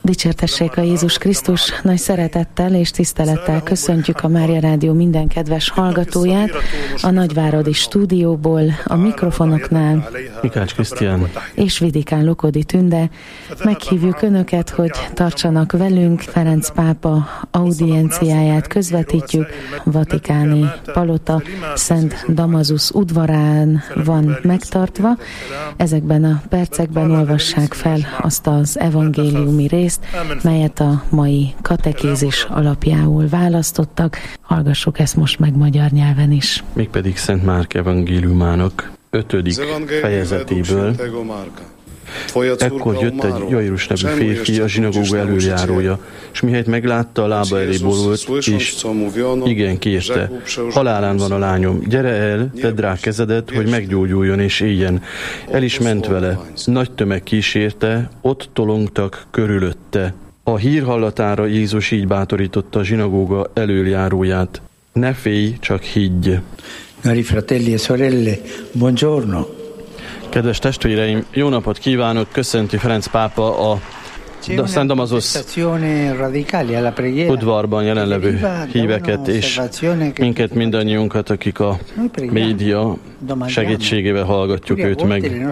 Dicsértessék a Jézus Krisztus, nagy szeretettel és tisztelettel köszöntjük a Mária Rádió minden kedves hallgatóját a nagyváradi stúdióból, a mikrofonoknál Mikács Krisztián és Vidikán Lokodi Tünde. Meghívjuk Önöket, hogy tartsanak velünk. Ferenc pápa audienciáját közvetítjük. Vatikáni palota Szent Damasus udvarán van megtartva. Ezekben a percekben olvassák fel azt az evangéliumi részt, melyet a mai katekézis alapjául választottak. Hallgassuk ezt most meg magyar nyelven is. Mégpedig Szent Márk evangéliumának 5. fejezetéből. Ekkor jött egy Jairus nevű férfi, a zsinagóga elöljárója, és mihelyt meglátta, a lába elé borult, és igen kérte: halálán van a lányom, gyere el, tedd rá kezedet, hogy meggyógyuljon és éljen. El is ment vele. Nagy tömeg kísérte, ott tolongtak körülötte. A hír hallatára Jézus így bátorította a zsinagóga elöljáróját: ne félj, csak higgy. Cari fratelli e sorelle, buongiorno. Kedves testvéreim, jó napot kívánok! Köszönti Ferenc pápa a Szent Damasus udvarban jelenlevő híveket, és minket mindannyiunkat, akik a média segítségével hallgatjuk őt meg.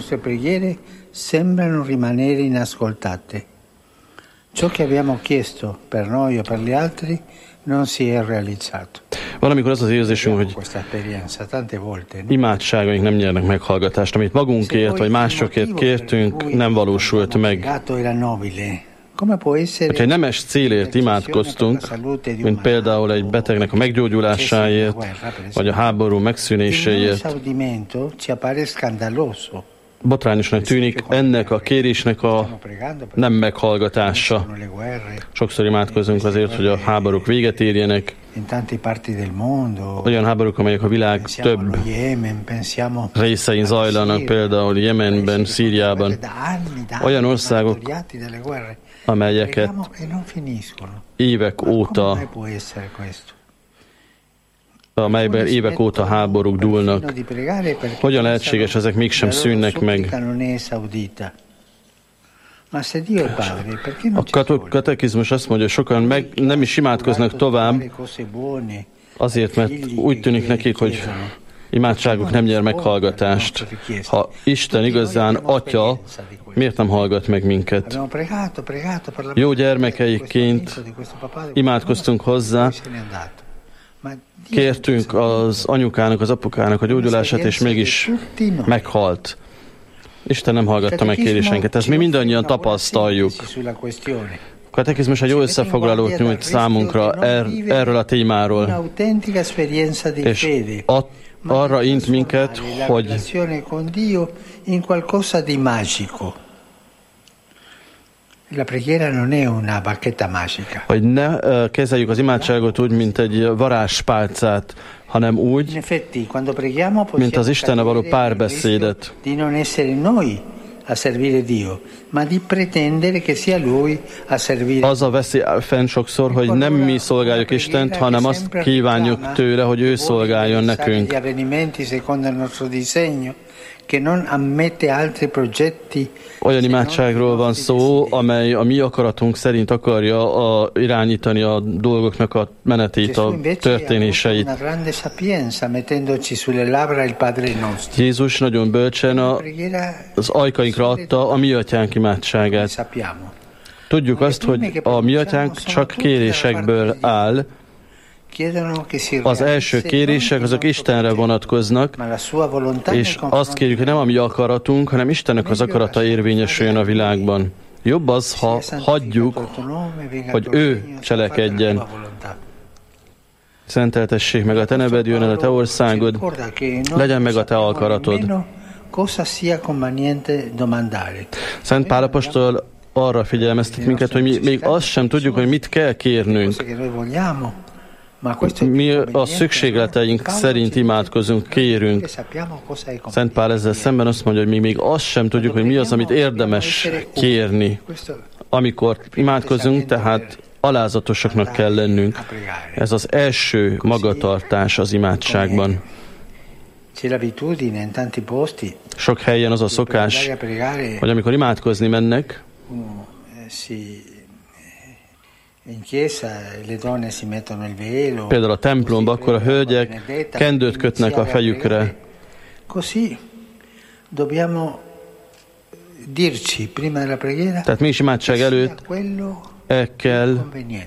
Ciò che abbiamo chiesto per noi o per gli altri non si è realizzato. Valamikor az az érzésünk, hogy imádságaink nem nyernek meghallgatást, amit magunkért vagy másokért kértünk, nem valósult meg. Hogyha egy nemes célért imádkoztunk, mint például egy betegnek a meggyógyulásáért, vagy a háború megszűnéséért, botrányosnak tűnik ennek a kérésnek a nem meghallgatása. Sokszor imádkozunk azért, hogy a háborúk véget érjenek. Olyan háborúk, amelyek a világ több részein zajlanak, például Jemenben, Szíriában. Olyan országok, amelyeket amelyben évek óta háborúk dúlnak. Hogyan lehetséges, ezek mégsem szűnnek meg? A katekizmus azt mondja, hogy sokan nem is imádkoznak tovább, azért, mert úgy tűnik nekik, hogy imádságuk nem nyer meghallgatást. Ha Isten igazán Atya, miért nem hallgat meg minket? Jó gyermekeikként imádkoztunk hozzá, kértünk az anyukának, az apukának a gyógyulását, és mégis meghalt. Isten nem hallgatta meg kérésenket. Ezt mi mindannyian tapasztaljuk. A katekizmus egy jó összefoglalót nyújt számunkra erről a témáról, és arra int minket, hogy ne kezeljük az imádságot úgy, mint egy varázspálcát, hanem úgy, mint az Istennel való párbeszédet. Az a veszély fenn sokszor, hogy nem mi szolgáljuk Istent, hanem azt kívánjuk tőle, hogy ő szolgáljon nekünk. Olyan imádságról van szó, amely a mi akaratunk szerint akarja irányítani a dolgoknak a menetét, a történéseit. Jézus nagyon bölcsen az ajkainkra adta a mi atyánk imádságát. Tudjuk azt, hogy a mi atyánk csak kérésekből áll. Az első kérések azok Istenre vonatkoznak, és azt kérjük, hogy nem a mi akaratunk, hanem Istennek az akarata érvényesüljön a világban. Jobb az, ha hagyjuk, hogy ő cselekedjen. Szenteltessék meg a te neved, jöjjön el a te országod, legyen meg a te akaratod. Szent Pál apostol arra figyelmeztet minket, hogy mi még azt sem tudjuk, hogy mit kell kérnünk. Mi a szükségleteink szerint imádkozunk, kérünk. Szent Pál ezzel szemben azt mondja, hogy mi még azt sem tudjuk, hogy mi az, amit érdemes kérni. Amikor imádkozunk, tehát alázatosaknak kell lennünk. Ez az első magatartás az imádságban. Sok helyen az a szokás, hogy amikor imádkozni mennek, Például a templomban akkor a hölgyek kendőt kötnek a fejükre. Tehát mi is imádság előtt el kell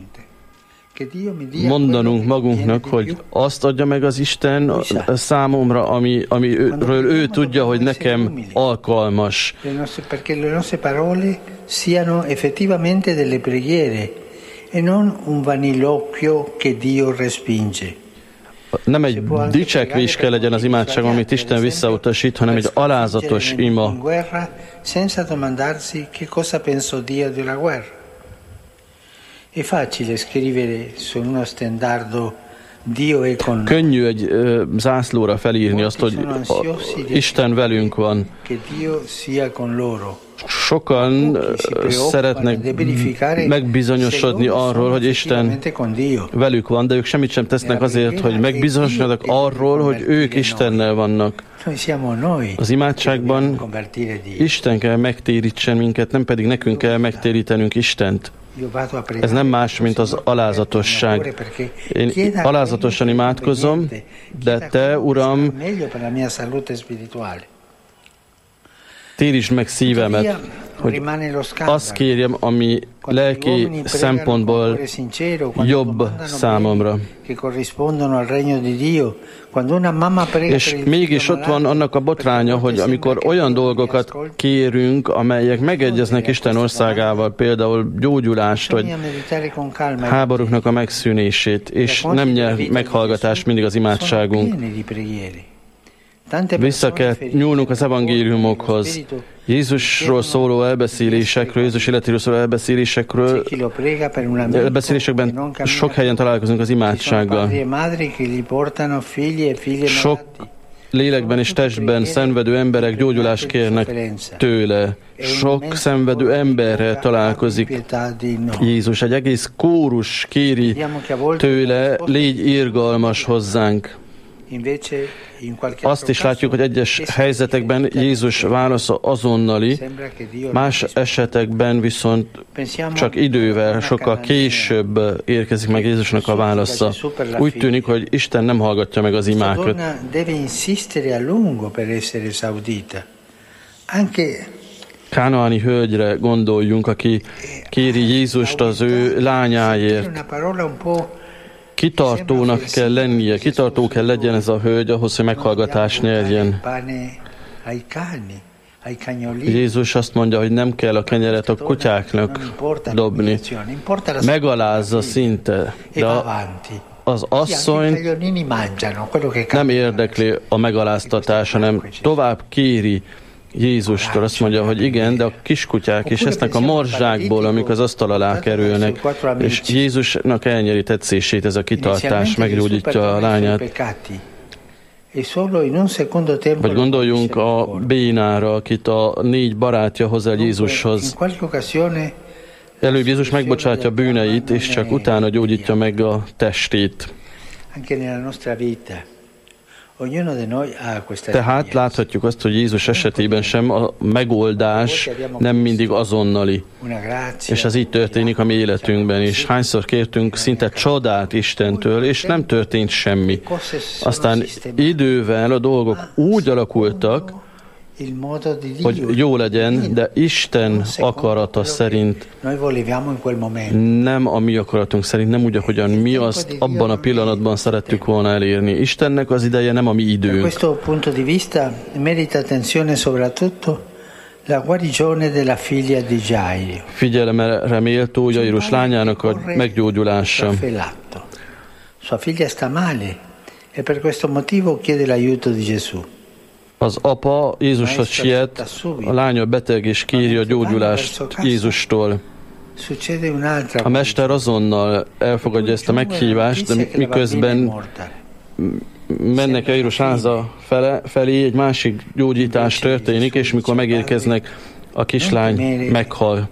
mondanunk magunknak, hogy azt adja meg az Isten számomra, amiről ő tudja, hogy nekem alkalmas. Perché le nostre parole siano effettivamente delle preghiere e non un vanilocchio che Dio respinge. Nem egy dicsekvés kell legyen az imádság, amit Isten visszautasít, hanem egy alázatos ima. Senza domandarsi che cosa penso Dio della guerra. È facile scrivere su uno stendardo Dio è con noi. Könnyű egy zászlóra felírni azt, hogy Isten velünk van. Che Dio sia con loro. Sokan szeretnek megbizonyosodni arról, hogy Isten velük van, de ők semmit sem tesznek azért, hogy megbizonyosodjanak arról, hogy ők Istennel vannak. Az imádságban Isten kell megtérítsen minket, nem pedig nekünk kell megtérítenünk Istent. Ez nem más, mint az alázatosság. Én alázatosan imádkozom, de Te, Uram, térítsd meg szívemet, hogy azt kérjem, ami lelki szempontból jobb számomra. És mégis ott van annak a botránya, hogy amikor olyan dolgokat kérünk, amelyek megegyeznek Isten országával, például gyógyulást, vagy háborúknak a megszűnését, és nem nyer meghallgatást mindig az imádságunk. Vissza kell nyúlnunk az evangéliumokhoz. Jézusról szóló elbeszélésekről, Jézus életéről szóló elbeszélésekben sok helyen találkozunk az imádsággal. Sok lélekben és testben szenvedő emberek gyógyulást kérnek tőle. Sok szenvedő emberrel találkozik Jézus. Egy egész kórus kéri tőle, légy irgalmas hozzánk. Azt is látjuk, hogy egyes helyzetekben Jézus válasza azonnali, más esetekben viszont csak idővel, sokkal később érkezik meg Jézusnak a válasza. Úgy tűnik, hogy Isten nem hallgatja meg az imákat. Kánaáni hölgyre gondoljunk, aki kéri Jézust az ő lányáért. Kitartónak kell lennie, kitartó kell legyen ez a hölgy ahhoz, hogy meghallgatást nyerjen. Jézus azt mondja, hogy nem kell a kenyeret a kutyáknak dobni. Megalázza szinte, de az asszony nem érdekli a megaláztatás, hanem tovább kéri Jézustól. Azt mondja, hogy igen, de a kiskutyák is esznek a morzsákból, amik az asztal alá kerülnek, és Jézusnak elnyeri tetszését ez a kitartás, meggyógyítja a lányát. Vagy gondoljunk a bénára, akit a 4 barátja hoz el Jézushoz. Előbb Jézus megbocsátja bűneit, és csak utána gyógyítja meg a testét. Tehát láthatjuk azt, hogy Jézus esetében sem a megoldás nem mindig azonnali. És ez így történik a mi életünkben is. Hányszor kértünk szinte csodát Istentől, és nem történt semmi. Aztán idővel a dolgok úgy alakultak, hogy jó legyen, de Isten akarata szerint, nem a mi akaratunk szerint, nem úgy, ahogyan mi azt abban a pillanatban szerettük volna elérni. Istennek az ideje nem a mi időnk. Figyelemre méltó Jairus lányának a meggyógyulása. Sua figlia sta male e per questo motivo chiede l'aiuto di Gesù. Az apa Jézushoz siet, a lánya beteg és kéri a gyógyulást Jézustól. A mester azonnal elfogadja ezt a meghívást, de miközben mennek Jairus háza felé, egy másik gyógyítás történik, és mikor megérkeznek, a kislány meghal.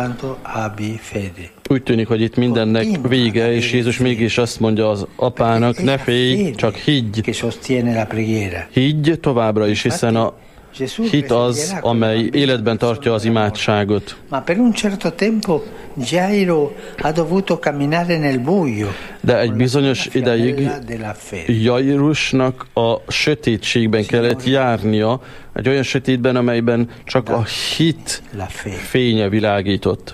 Úgy tűnik, hogy itt mindennek vége, és Jézus mégis azt mondja az apának, ne félj, csak higgy. Higgy továbbra is, hiszen Hit az, amely életben tartja az imádságot. De egy bizonyos ideig Jairusnak a sötétségben kellett járnia, egy olyan sötétben, amelyben csak a hit fénye világított.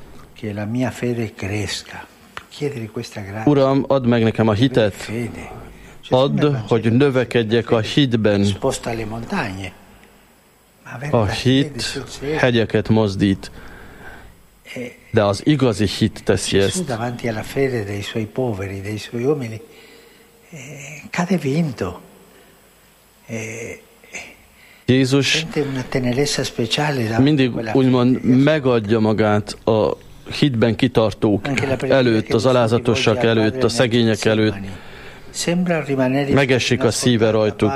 Uram, add meg nekem a hitet, add, hogy növekedjek a hitben. A hit hegyeket mozdít, de az igazi hit teszi ezt. Jézus mindig úgymond megadja magát a hitben kitartók előtt, az alázatosak előtt, a szegények előtt. Megesik a szíve rajtuk.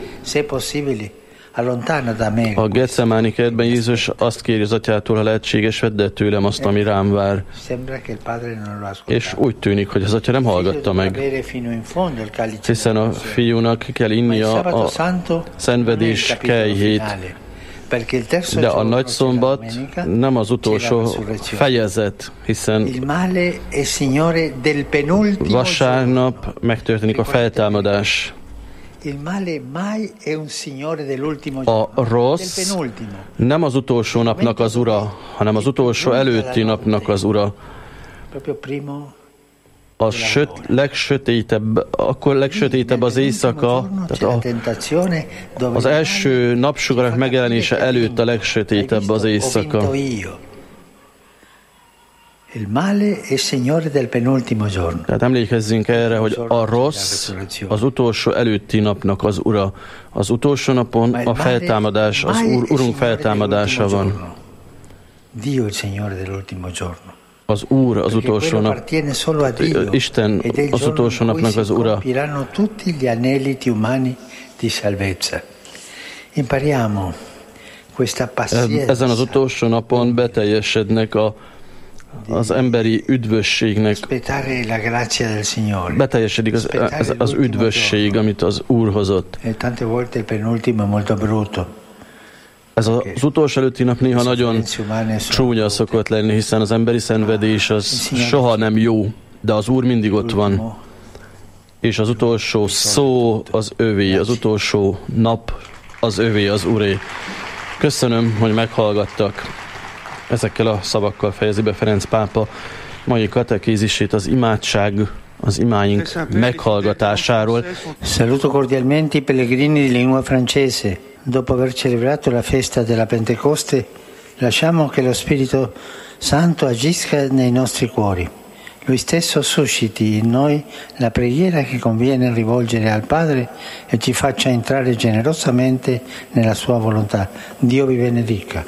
A Getsemáni kertben Jézus azt kéri az atyától, ha lehetséges, vedd el tőlem azt, ami rám vár. És úgy tűnik, hogy az atya nem hallgatta meg, hiszen a fiúnak kell innia a szenvedés kelyhét. De a nagy szombat nem az utolsó fejezet, hiszen vasárnap megtörténik a feltámadás. A rossz nem az utolsó napnak az ura, hanem az utolsó előtti napnak az ura. A legsötétebb, akkor legsötétebb az éjszaka, tehát az első napsugarak megjelenése előtt a legsötétebb az éjszaka. Tehát emlékezzünk erre, hogy a rossz az utolsó előtti napnak az ura. Az utolsó napon a feltámadás, az Urunk feltámadása van. Az Úr az utolsó nap, Isten az utolsó napnak az ura. Ezen az utolsó napon beteljesednek az emberi üdvösségnek. Beteljesedik az üdvösség, amit az Úr hozott. Ez az utolsó előtti nap néha nagyon csúnya szokott lenni, hiszen az emberi szenvedés az soha nem jó, de az Úr mindig ott van. És az utolsó szó az övé, az utolsó nap az övé, az Úré. Köszönöm, hogy meghallgattak. Ezekkel a szavakkal fejezi be Ferenc pápa mai katekézisét az imádság, az imáink meghallgatásáról. Saluto cordialmente i pellegrini di lingua francese. Dopo aver celebrato la festa della Pentecoste, lasciamo che lo Spirito Santo agisca nei nostri cuori. Lui stesso susciti in noi la preghiera che conviene rivolgere al Padre e ci faccia entrare generosamente nella sua volontà. Dio vi benedica.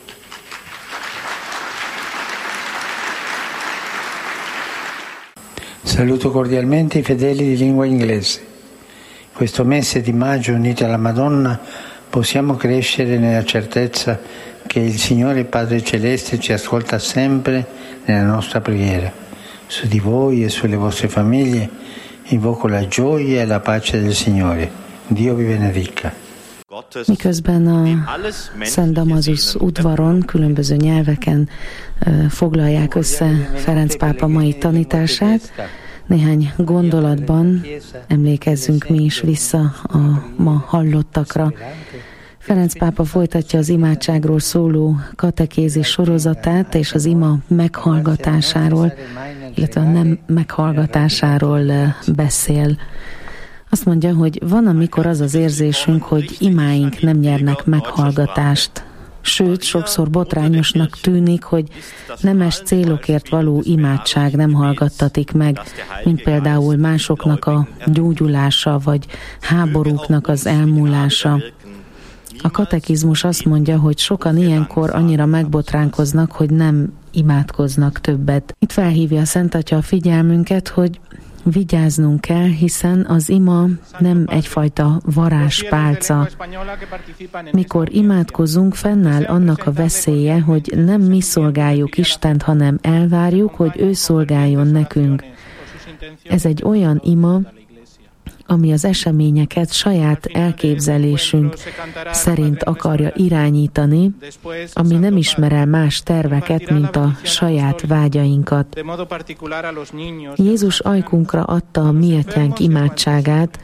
Saluto cordialmente i fedeli di lingua inglese. Questo mese di maggio, uniti alla Madonna, possiamo crescere nella certezza che il Signore Padre Celeste ci ascolta sempre nella nostra preghiera. Su di voi e sulle vostre famiglie invoco la gioia e la pace del Signore. Dio vi benedica. Miközben a Szent Damasus udvaron különböző nyelveken foglalják össze Ferenc pápa mai tanítását, néhány gondolatban emlékezzünk mi is vissza a ma hallottakra. Ferenc pápa folytatja az imádságról szóló katekézis sorozatát, és az ima meghallgatásáról, illetve a nem meghallgatásáról beszél. Azt mondja, hogy van, amikor az az érzésünk, hogy imáink nem nyernek meghallgatást. Sőt, sokszor botrányosnak tűnik, hogy nemes célokért való imádság nem hallgattatik meg, mint például másoknak a gyógyulása, vagy háborúknak az elmúlása. A katekizmus azt mondja, hogy sokan ilyenkor annyira megbotránkoznak, hogy nem imádkoznak többet. Itt felhívja a Szent Atya a figyelmünket, hogy vigyáznunk kell, hiszen az ima nem egyfajta varázspálca. Mikor imádkozunk, fennáll annak a veszélye, hogy nem mi szolgáljuk Istent, hanem elvárjuk, hogy ő szolgáljon nekünk. Ez egy olyan ima, ami az eseményeket saját elképzelésünk szerint akarja irányítani, ami nem ismer el más terveket, mint a saját vágyainkat. Jézus ajkunkra adta a mi atyánk imádságát,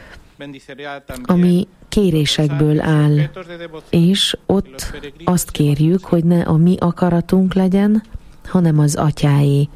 ami kérésekből áll, és ott azt kérjük, hogy ne a mi akaratunk legyen, hanem az atyáé.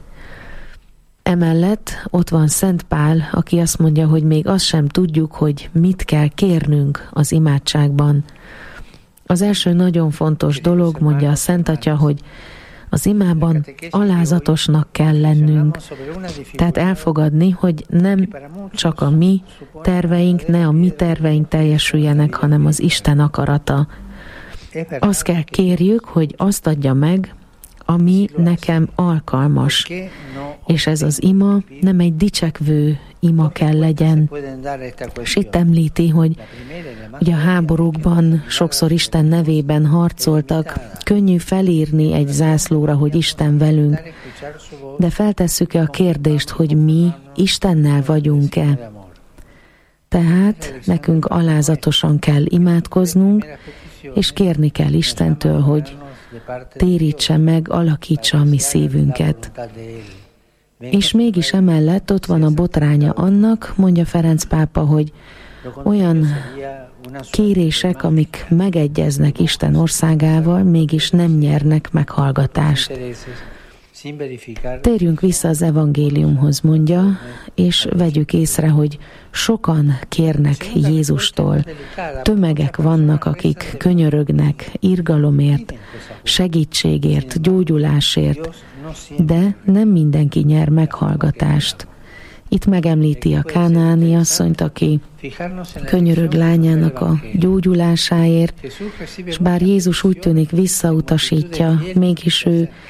Emellett ott van Szent Pál, aki azt mondja, hogy még azt sem tudjuk, hogy mit kell kérnünk az imádságban. Az első nagyon fontos dolog, mondja a Szent Atya, hogy az imában alázatosnak kell lennünk. Tehát elfogadni, hogy nem csak a mi terveink, ne a mi terveink teljesüljenek, hanem az Isten akarata. Azt kell kérjük, hogy azt adja meg, ami nekem alkalmas. És ez az ima nem egy dicsekvő ima kell legyen. És itt említi, hogy ugye a háborúkban sokszor Isten nevében harcoltak, könnyű felírni egy zászlóra, hogy Isten velünk, de feltesszük-e a kérdést, hogy mi Istennel vagyunk-e? Tehát nekünk alázatosan kell imádkoznunk, és kérni kell Istentől, hogy térítse meg, alakítsa a mi szívünket. És mégis emellett ott van a botránya annak, mondja Ferenc pápa, hogy olyan kérések, amik megegyeznek Isten országával, mégis nem nyernek meghallgatást. Térjünk vissza az evangéliumhoz, mondja, és vegyük észre, hogy sokan kérnek Jézustól. Tömegek vannak, akik könyörögnek irgalomért, segítségért, gyógyulásért, de nem mindenki nyer meghallgatást. Itt megemlíti a kánaáni asszonyt, aki könyörög lányának a gyógyulásáért, és bár Jézus úgy tűnik visszautasítja, mégis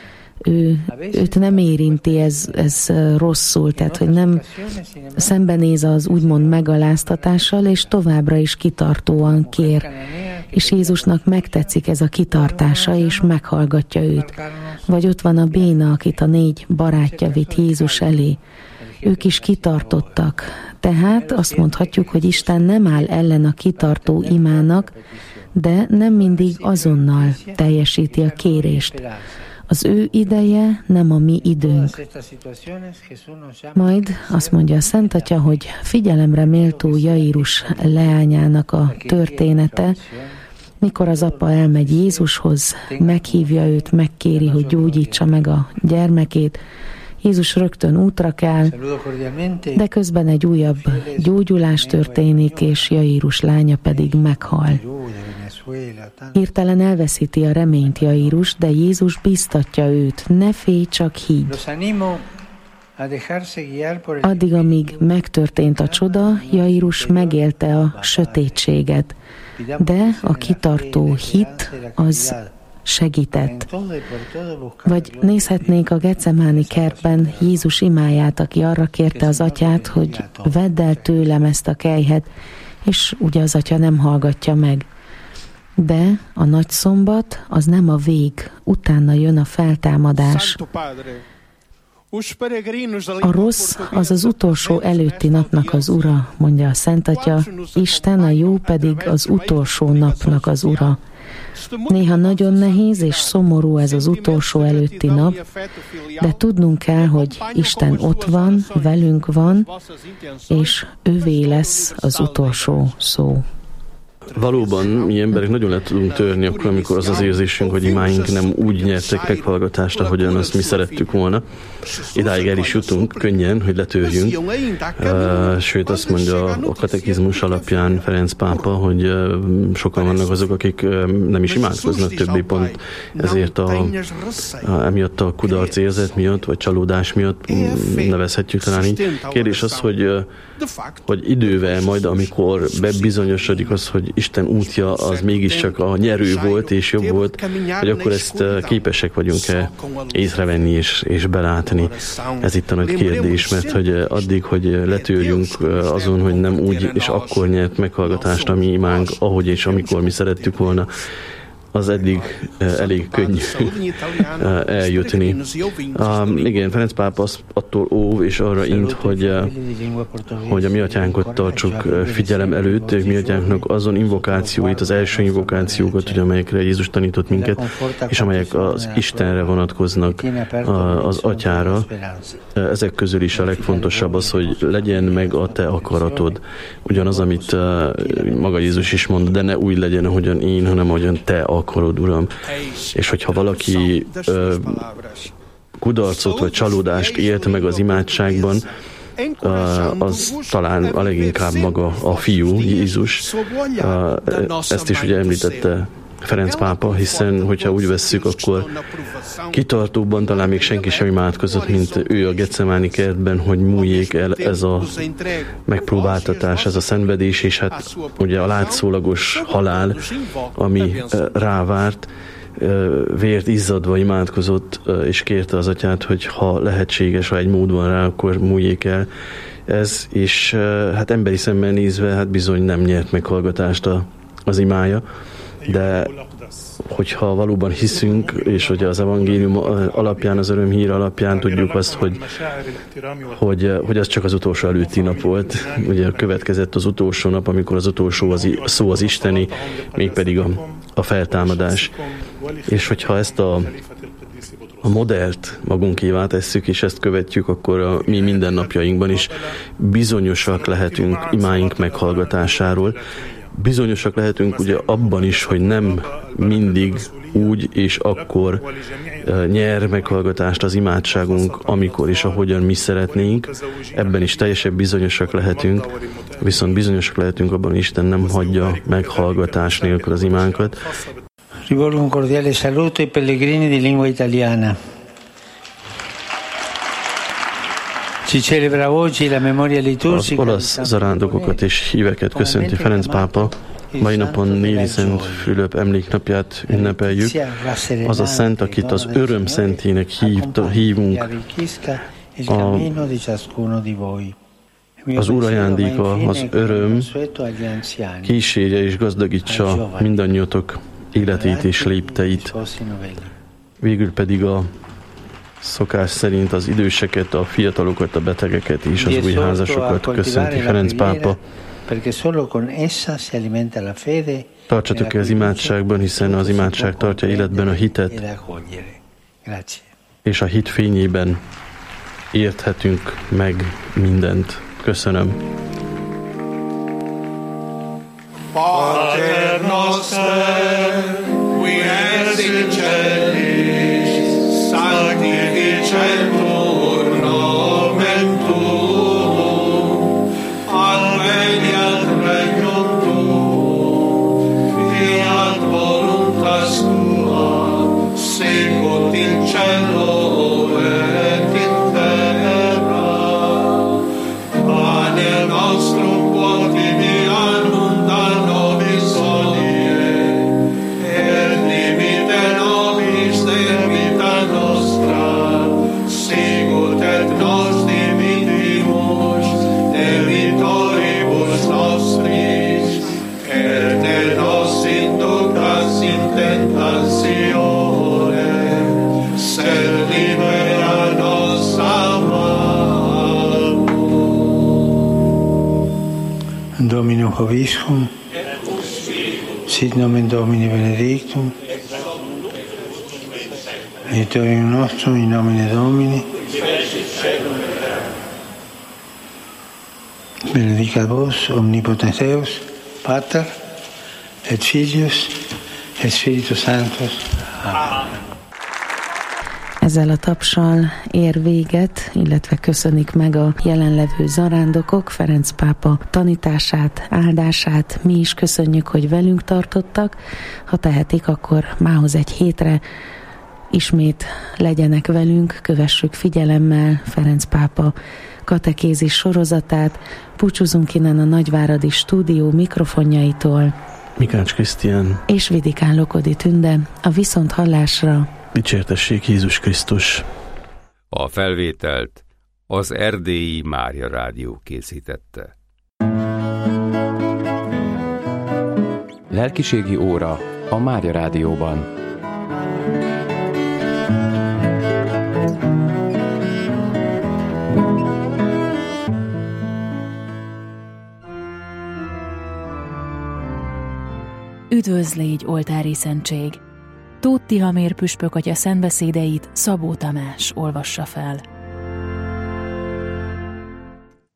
őt nem érinti ez rosszul, tehát hogy nem szembenéz az úgymond megaláztatással, és továbbra is kitartóan kér. És Jézusnak megtetszik ez a kitartása, és meghallgatja őt. Vagy ott van a béna, akit a 4 barátja vitt Jézus elé. Ők is kitartottak. Tehát azt mondhatjuk, hogy Isten nem áll ellen a kitartó imának, de nem mindig azonnal teljesíti a kérést. Az ő ideje nem a mi időnk. Majd azt mondja a Szent Atya, hogy figyelemre méltó Jairus leányának a története, mikor az apa elmegy Jézushoz, meghívja őt, megkéri, hogy gyógyítsa meg a gyermekét. Jézus rögtön útra kell, de közben egy újabb gyógyulás történik, és Jairus lánya pedig meghal. Hirtelen elveszíti a reményt Jairus, de Jézus bíztatja őt, ne félj, csak higgy. Addig, amíg megtörtént a csoda, Jairus megélte a sötétséget, de a kitartó hit az segített. Vagy nézhetnénk a Getsemáni kertben Jézus imáját, aki arra kérte az atyát, hogy vedd el tőlem ezt a kelyhet, és ugye az atya nem hallgatja meg. De a nagyszombat az nem a vég, utána jön a feltámadás. A rossz az az utolsó előtti napnak az ura, mondja a Szent Atya, Isten, a jó pedig az utolsó napnak az ura. Néha nagyon nehéz és szomorú ez az utolsó előtti nap, de tudnunk kell, hogy Isten ott van, velünk van, és ővé lesz az utolsó szó. Valóban mi emberek nagyon le tudunk törni akkor, amikor az az érzésünk, hogy imáink nem úgy nyertek meghallgatást, ahogyan azt mi szerettük volna. Idáig el is jutunk könnyen, hogy letörjünk. Sőt, azt mondja a katekizmus alapján Ferenc pápa, hogy sokan vannak azok, akik nem is imádkoznak többé pont ezért emiatt a kudarc érzet miatt, vagy csalódás miatt nevezhetjük talán így. Kérdés az, hogy idővel majd, amikor bebizonyosodik az, hogy Isten útja az mégiscsak a nyerő volt és jobb volt, hogy akkor ezt képesek vagyunk-e észrevenni és belátni. Ez itt a nagy kérdés, mert hogy addig, hogy letörjünk azon, hogy nem úgy és akkor nyert meghallgatást a mi imánk, ahogy és amikor mi szerettük volna, az eddig elég könnyű eljutni. Igen, Ferenc pápa attól óv és arra int, hogy a mi atyánkot tartsuk figyelem előtt, és mi atyánknak azon invokációit, az első invokációkat, ugye, amelyekre Jézus tanított minket, és amelyek az Istenre vonatkoznak, az atyára. Ezek közül is a legfontosabb az, hogy legyen meg a te akaratod. Ugyanaz, amit maga Jézus is mond, de ne úgy legyen, ahogyan én, hanem ahogyan te akarod, Uram. És hogyha valaki kudarcot vagy csalódást élt meg az imádságban, az talán a leginkább maga a fiú, Jézus. Ezt is ugye említette Ferenc pápa, hiszen hogyha úgy vesszük, akkor kitartóbban talán még senki sem imádkozott, mint ő a Getsemáni kertben, hogy múljék el ez a megpróbáltatás, ez a szenvedés, és hát ugye a látszólagos halál, ami rávárt, vért izzadva imádkozott, és kérte az atyát, hogy ha lehetséges, ha egy mód van rá, akkor múljék el ez, és hát emberi szemmel nézve, hát bizony nem nyert meghallgatást az imája, de hogyha valóban hiszünk, és hogy az evangélium alapján, az örömhír alapján tudjuk azt, hogy az csak az utolsó előtti nap volt. Ugye következett az utolsó nap, amikor az utolsó szó az isteni, mégpedig a feltámadás. És hogyha ezt a modellt magunkévá tesszük, és ezt követjük, akkor a mi mindennapjainkban is bizonyosak lehetünk imáink meghallgatásáról. Bizonyosak lehetünk ugye abban is, hogy nem mindig úgy és akkor nyer meghallgatást az imádságunk, amikor és ahogyan mi szeretnénk. Ebben is teljesen bizonyosak lehetünk, viszont bizonyosak lehetünk abban, hogy Isten nem hagyja meghallgatás nélkül az imánkat. Rivolgo un cordiale saluto ai pellegrini di lingua italiana. Az olasz zarándokokat és híveket köszönti Ferenc pápa. Mai napon Néli Szent Fülöp emléknapját ünnepeljük. Az a szent, akit az öröm szentének hívunk. Az Úr ajándéka, az öröm kísérje és gazdagítsa mindannyiatok életét és lépteit. Végül pedig a szokás szerint az időseket, a fiatalokat, a betegeket és az új házasokat köszönti Ferenc pápa. Tartsatok ki az imádságban, hiszen az imádság tartja életben a hitet, és a hit fényében érthetünk meg mindent. Köszönöm. Pater noster, qui es in celis, sanctificetur nomen tuum, adveniat regnum tuum, fiat voluntas tua, sicut in cielo et in terra. Pane nostrum quotidianum da nobis hodie, et dimite nobis debita nostra, sicut et nos dimitimus debitoribus nostris, et ne nos inducas in tentatione, sed libera nos a malo. Dominum Hoviscum, sit nomen Domini benedictum, aiutorium nostrum in nomine Domini, benedicat vos omnipotens Deus, Pater, et Filius, et Spiritus Sanctus. Amen. Ezzel a tapssal ér véget, illetve köszönik meg a jelenlevő zarándokok Ferenc pápa tanítását, áldását. Mi is köszönjük, hogy velünk tartottak. Ha tehetik, akkor mához egy hétre ismét legyenek velünk, kövessük figyelemmel Ferenc pápa katekézis sorozatát. Búcsúzunk innen a Nagyváradi stúdió mikrofonjaitól. Mikács Krisztián és Vidikán Lokodi Tünde. A viszonthallásra. Dicsértessék Jézus Krisztus! A felvételt az Erdélyi Mária Rádió készítette. Lelkiségi óra a Mária Rádióban. Üdvözl légy, oltári szentség! Tóth Tihamér püspök atya szentbeszédeit Szabó Tamás olvassa fel.